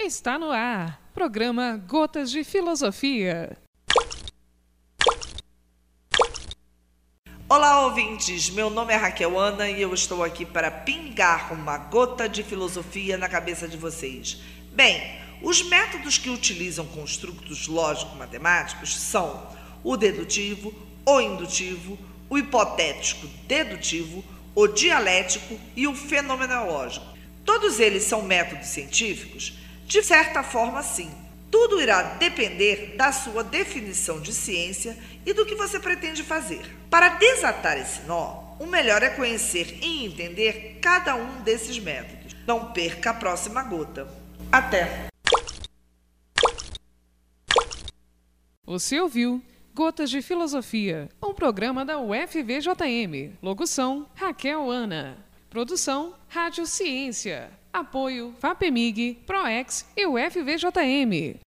Está no ar, programa Gotas de Filosofia. Olá, ouvintes! Meu nome é Raquel Ana e eu estou aqui para pingar uma gota de filosofia na cabeça de vocês. Bem, os métodos que utilizam construtos lógico-matemáticos são o dedutivo, o indutivo, o hipotético dedutivo, o dialético e o fenomenológico. Todos eles são métodos científicos? De certa forma, sim. Tudo irá depender da sua definição de ciência e do que você pretende fazer. Para desatar esse nó, o melhor é conhecer e entender cada um desses métodos. Não perca a próxima gota. Até! Você ouviu Gotas de Filosofia, um programa da UFVJM. Locução, Raquel Ana. Produção, Rádio Ciência. Apoio, FAPEMIG, PROEX e UFVJM.